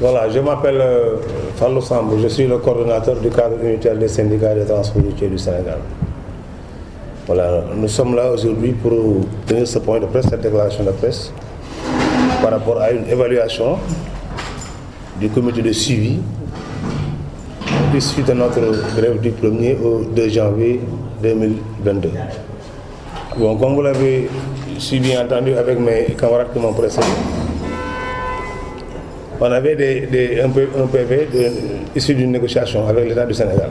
Voilà, je m'appelle Fallou Sambou, je suis le coordonnateur du cadre unitaire des syndicats des transports routiers du Sénégal. Voilà, nous sommes là aujourd'hui pour tenir ce point de presse, cette déclaration de presse, par rapport à une évaluation du comité de suivi suite à notre grève du 1er au 2 janvier 2022. Bon, comme vous l'avez si bien entendu avec mes camarades qui m'ont précédé, on avait un PV issu d'une négociation avec l'État du Sénégal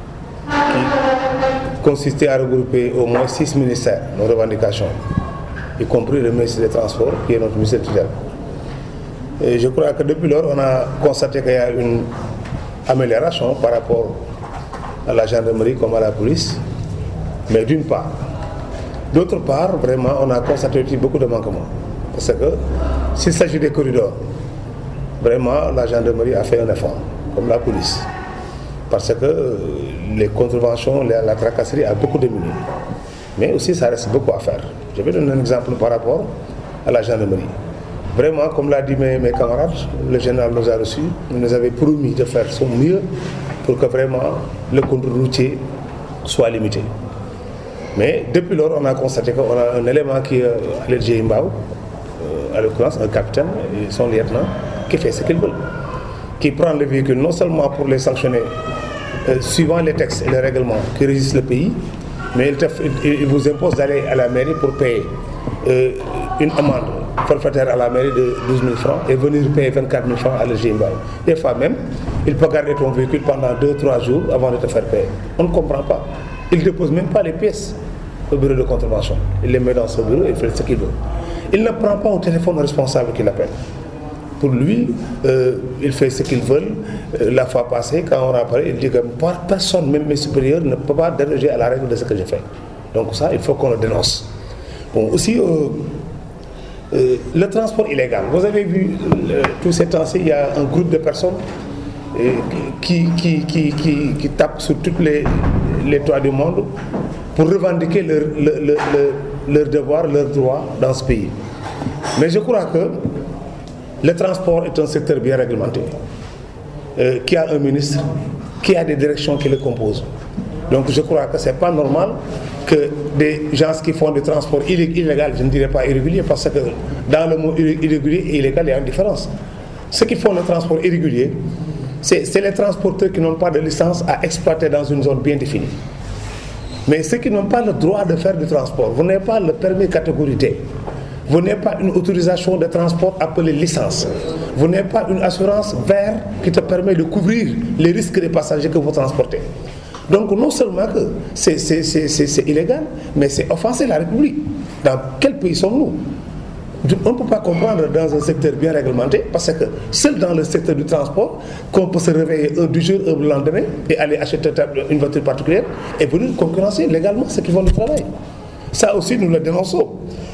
qui consistait à regrouper au moins 6 ministères, nos revendications, y compris le ministre des Transports, qui est notre ministère tutelle. Et je crois que depuis lors, on a constaté qu'il y a une amélioration par rapport à la gendarmerie comme à la police, mais d'une part. D'autre part, vraiment, on a constaté aussi beaucoup de manquements. Parce que s'il s'agit des corridors, vraiment, la gendarmerie a fait un effort, comme la police. Parce que les contraventions, la tracasserie a beaucoup diminué. Mais aussi, ça reste beaucoup à faire. Je vais donner un exemple par rapport à la gendarmerie. Vraiment, comme l'a dit mes camarades, le général nous a reçus, il nous avait promis de faire son mieux pour que vraiment le contrôle routier soit limité. Mais depuis lors, on a constaté qu'on a un élément qui est à l'Elgé Mbao, à l'occurrence un capitaine et son lieutenant, qui fait ce qu'il veut, qui prend le véhicule non seulement pour les sanctionner suivant les textes et les règlements qui régissent le pays, mais il vous impose d'aller à la mairie pour payer une amende forfaitaire à la mairie de 12 000 francs et venir payer 24 000 francs à l'Elgé Mbao. Des fois même, il peut garder ton véhicule pendant 2-3 jours avant de te faire payer. On ne comprend pas. Il ne dépose même pas les pièces au bureau de contravention. Il les met dans ce bureau et il fait ce qu'il veut. Il ne prend pas au téléphone le responsable qui l'appelle. Pour lui, il fait ce qu'il veut. La fois passée, quand on a parlé, il dit que personne, même mes supérieurs, ne peut pas déroger à la règle de ce que je fais. Donc ça, il faut qu'on le dénonce. Bon, aussi, le transport illégal. Vous avez vu, tous ces temps-ci, il y a un groupe de personnes qui tapent sur tous les toits du monde pour revendiquer leurs devoirs, leurs droits dans ce pays. Mais je crois que le transport est un secteur bien réglementé, qui a un ministre, qui a des directions qui le composent. Donc je crois que ce n'est pas normal que des gens qui font du transport illégal, je ne dirais pas irrégulier, parce que dans le mot irrégulier et illégal, il y a une différence. Ceux qui font le transport irrégulier, c'est les transporteurs qui n'ont pas de licence à exploiter dans une zone bien définie. Mais ceux qui n'ont pas le droit de faire du transport, vous n'avez pas le permis catégorie D, vous n'avez pas une autorisation de transport appelée licence, vous n'avez pas une assurance vert qui te permet de couvrir les risques des passagers que vous transportez. Donc non seulement que c'est illégal, mais c'est offenser la République. Dans quel pays sommes-nous? On ne peut pas comprendre dans un secteur bien réglementé, parce que seul dans le secteur du transport qu'on peut se réveiller du jour au lendemain et aller acheter une voiture particulière et venir concurrencer légalement ceux qui font du travail. Ça aussi, nous le dénonçons.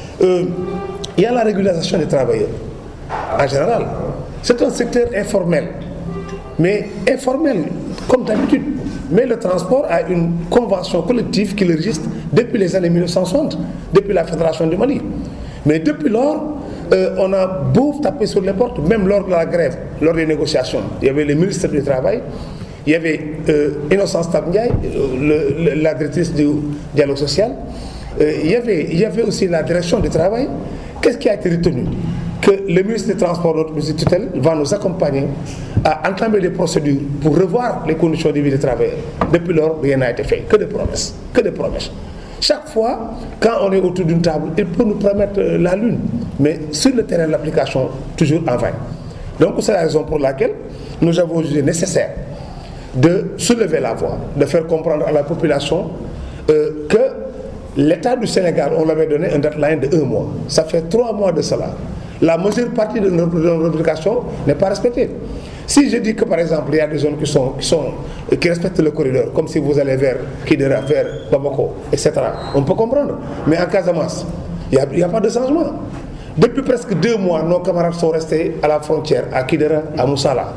Il y a la régularisation des travailleurs. En général, c'est un secteur informel, mais informel comme d'habitude. Mais le transport a une convention collective qui le régisse depuis les années 1960, depuis la Fédération du Mali. Mais depuis lors, on a beau taper sur les portes, même lors de la grève, lors des négociations. Il y avait le ministre du Travail, il y avait Innocence Tabndiaï, la directrice du dialogue social, il y avait aussi la direction du travail. Qu'est-ce qui a été retenu? Que le ministre des Transports, notre ministre tutelle, va nous accompagner à entamer des procédures pour revoir les conditions de vie des travailleurs. Depuis lors, rien n'a été fait. Que des promesses. Que des promesses. Chaque fois, quand on est autour d'une table, il peut nous promettre la lune. Mais sur le terrain de l'application, toujours en vain. Donc c'est la raison pour laquelle nous avons jugé nécessaire de soulever la voix, de faire comprendre à la population que l'État du Sénégal, on l'avait donné un deadline de 1 mois. Ça fait 3 mois de cela. La majeure partie de notre revendication n'est pas respectée. Si je dis que par exemple il y a des zones qui respectent le corridor, comme si vous allez vers Kidira, vers Bamako, etc., on peut comprendre. Mais en Casamance, il n'y a pas de changement. Depuis presque 2 mois, nos camarades sont restés à la frontière, à Kidira, à Moussala.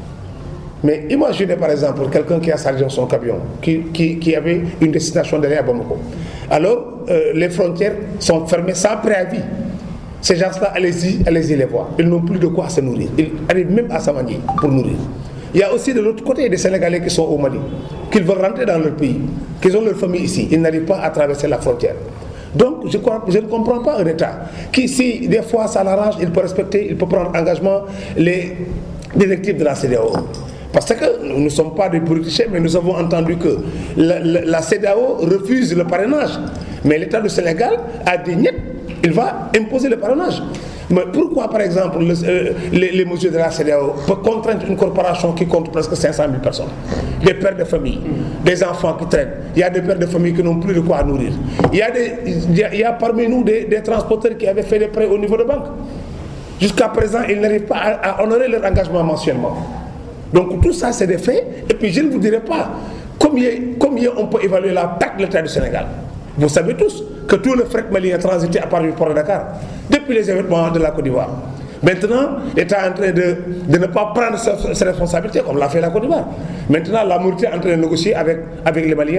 Mais imaginez par exemple quelqu'un qui a chargé son camion, qui avait une destination derrière Bamako. Alors, les frontières sont fermées sans préavis. Ces gens-là, allez-y les voir. Ils n'ont plus de quoi se nourrir. Ils arrivent même à s'amanier pour nourrir. Il y a aussi de l'autre côté des Sénégalais qui sont au Mali, qui veulent rentrer dans leur pays, qui ont leur famille ici. Ils n'arrivent pas à traverser la frontière. Donc, je ne comprends pas un État qui, si des fois ça l'arrange, il peut respecter, il peut prendre engagement les directives de la CEDEAO. Parce que nous ne sommes pas des politiciens, mais nous avons entendu que la CEDEAO refuse le parrainage. Mais l'État du Sénégal a dit niet, il va imposer le parrainage. Mais pourquoi, par exemple, les mesures de la CEDEAO peuvent contraindre une corporation qui compte presque 500 000 personnes, des pères de famille, des enfants qui traînent, il y a des pères de famille qui n'ont plus de quoi nourrir. Il y a parmi nous des transporteurs qui avaient fait des prêts au niveau de banque. Jusqu'à présent, ils n'arrivent pas à honorer leur engagement mensuellement. Donc tout ça, c'est des faits. Et puis je ne vous dirai pas combien on peut évaluer la perte de l'État du Sénégal. Vous savez tous que tout le fret malien transité à part du port de Dakar depuis les événements de la Côte d'Ivoire. Maintenant, l'État est en train de ne pas prendre ses responsabilités comme l'a fait la Côte d'Ivoire. Maintenant, la Mauritanie est en train de négocier avec les Maliens.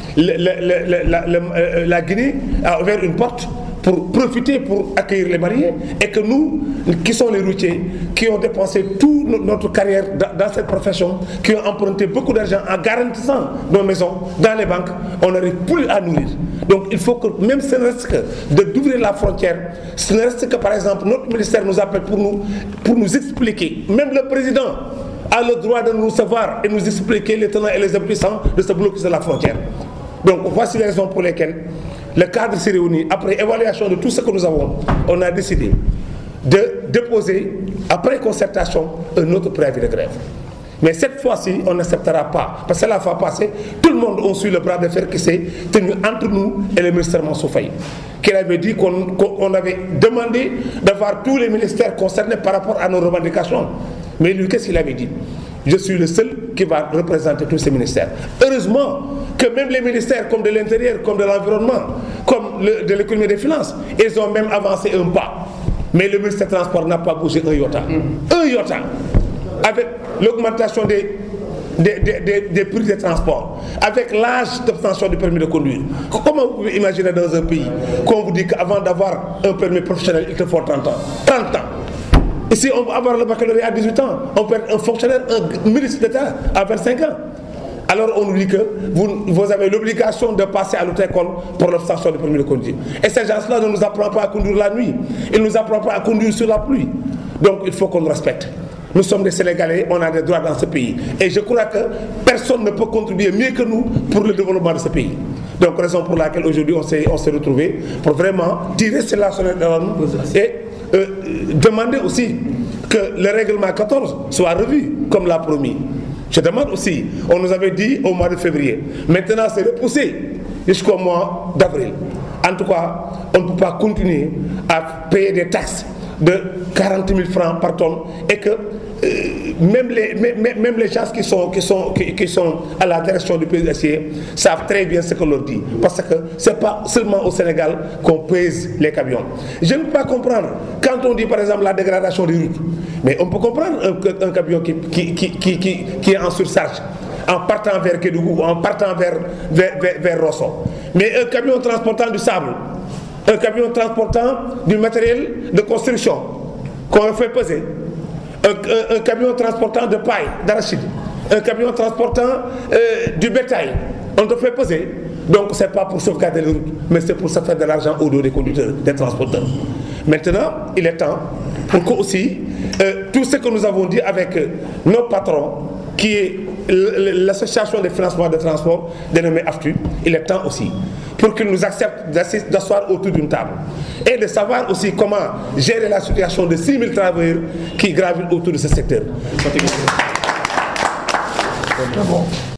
La Guinée a ouvert une porte pour profiter, pour accueillir les Maliens, et que nous, qui sont les routiers, qui ont dépensé toute notre carrière dans cette profession, qui ont emprunté beaucoup d'argent en garantissant nos maisons dans les banques, on n'arrive plus à nourrir. Donc il faut que, même ce ne reste que d'ouvrir la frontière, ce ne reste que par exemple, notre ministère nous appelle pour nous expliquer, même le président a le droit de nous savoir et nous expliquer les tenants et les aboutissants de ce blocus de la frontière. Donc voici les raisons pour lesquelles le cadre s'est réuni. Après évaluation de tout ce que nous avons, on a décidé de déposer, après concertation, un autre préavis de grève. Mais cette fois-ci, on n'acceptera pas. Parce que la fois passée, tout le monde a su le bras de fer qui s'est tenu entre nous et le ministère Mansour Faye, qui avait dit qu'on avait demandé d'avoir tous les ministères concernés par rapport à nos revendications. Mais lui, qu'est-ce qu'il avait dit? Je suis le seul qui va représenter tous ces ministères. Heureusement que même les ministères comme de l'Intérieur, comme de l'Environnement, comme de l'Économie et des Finances, ils ont même avancé un pas. Mais le ministère des Transports n'a pas bougé un iota. Un iota. Avec l'augmentation des prix des transports, avec l'âge d'obtention du permis de conduire. Comment vous pouvez imaginer dans un pays qu'on vous dit qu'avant d'avoir un permis professionnel, il te faut 30 ans? 30 ans. Ici, on va avoir le baccalauréat à 18 ans, on peut être un fonctionnaire, un ministre d'État à 25 ans. Alors on nous dit que vous avez l'obligation de passer à l'autre école pour l'obtention du permis de conduire. Et ces gens-là ne nous apprennent pas à conduire la nuit, ils ne nous apprennent pas à conduire sur la pluie. Donc il faut qu'on nous respecte. Nous sommes des Sénégalais, on a des droits dans ce pays. Et je crois que personne ne peut contribuer mieux que nous pour le développement de ce pays. Donc raison pour laquelle aujourd'hui on s'est retrouvés pour vraiment tirer cela sur les normes et demander aussi que le règlement 14 soit revu comme l'a promis. Je demande aussi, on nous avait dit au mois de février, maintenant c'est repoussé jusqu'au mois d'avril. En tout cas, on ne peut pas continuer à payer des taxes de 40 000 francs par tonne et que même les gens qui sont à la direction du PSC savent très bien ce qu'on leur dit. Parce que ce n'est pas seulement au Sénégal qu'on pèse les camions. Je ne peux pas comprendre, quand on dit par exemple la dégradation des routes, mais on peut comprendre un camion qui est en surcharge, en partant vers Kédougou, en partant vers Rosso. Mais un camion transportant du sable, un camion transportant du matériel de construction qu'on fait peser, un camion transportant de paille, d'arachide, un camion transportant du bétail, on te fait peser. Donc ce n'est pas pour sauvegarder les routes, mais c'est pour se faire de l'argent au dos des conducteurs, des transporteurs. Maintenant, il est temps pour que aussi tout ce que nous avons dit avec nos patrons, qui est l'association des financements de transport dénommée AFTU, il est temps aussi pour qu'ils nous acceptent d'asseoir autour d'une table et de savoir aussi comment gérer la situation de 6 000 travailleurs qui gravitent autour de ce secteur.